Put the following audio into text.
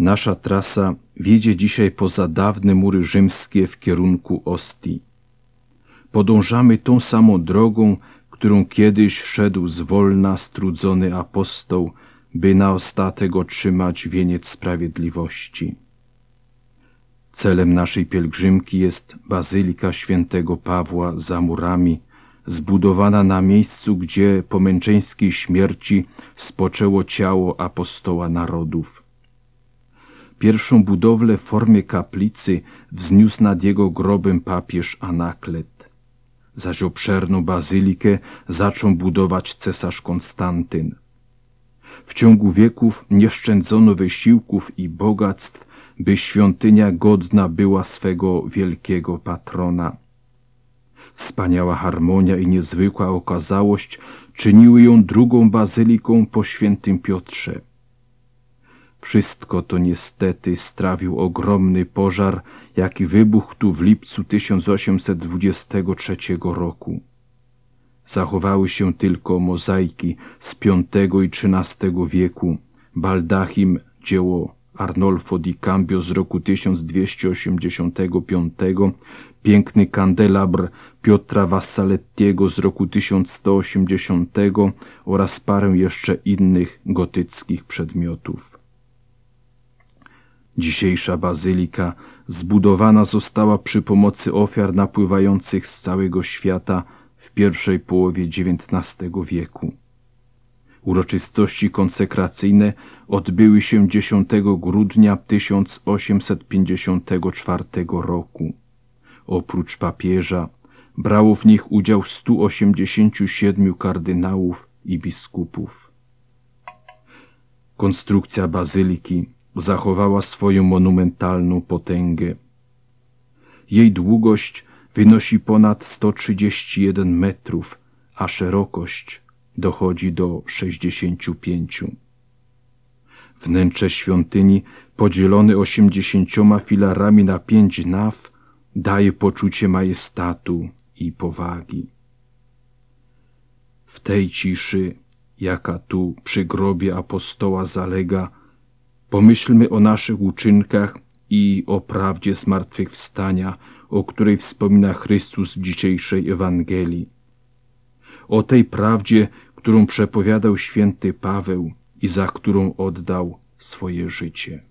Nasza trasa wiedzie dzisiaj poza dawne mury rzymskie w kierunku Ostii. Podążamy tą samą drogą, którą kiedyś szedł zwolna strudzony apostoł, by na ostatek otrzymać wieniec sprawiedliwości. Celem naszej pielgrzymki jest Bazylika Świętego Pawła za murami, zbudowana na miejscu, gdzie po męczeńskiej śmierci spoczęło ciało apostoła narodów. Pierwszą budowlę w formie kaplicy wzniósł nad jego grobem papież Anaklet, zaś obszerną bazylikę zaczął budować cesarz Konstantyn. W ciągu wieków nie szczędzono wysiłków i bogactw, by świątynia godna była swego wielkiego patrona. Wspaniała harmonia i niezwykła okazałość czyniły ją drugą bazyliką po świętym Piotrze. Wszystko to niestety strawił ogromny pożar, jaki wybuchł tu w lipcu 1823 roku. Zachowały się tylko mozaiki z V i XIII wieku, baldachim dzieło Arnolfo di Cambio z roku 1285, piękny kandelabr Piotra Vassalettiego z roku 1180 oraz parę jeszcze innych gotyckich przedmiotów. Dzisiejsza bazylika zbudowana została przy pomocy ofiar napływających z całego świata w pierwszej połowie XIX wieku. Uroczystości konsekracyjne odbyły się 10 grudnia 1854 roku. Oprócz papieża brało w nich udział 187 kardynałów i biskupów. Konstrukcja bazyliki zachowała swoją monumentalną potęgę. Jej długość wynosi ponad 131 metrów, a szerokość dochodzi do 65. Wnętrze świątyni, podzielone 80 filarami na 5 naw, daje poczucie majestatu i powagi. W tej ciszy, jaka tu przy grobie apostoła zalega, pomyślmy o naszych uczynkach i o prawdzie zmartwychwstania, o której wspomina Chrystus w dzisiejszej Ewangelii. O tej prawdzie, którą przepowiadał święty Paweł i za którą oddał swoje życie.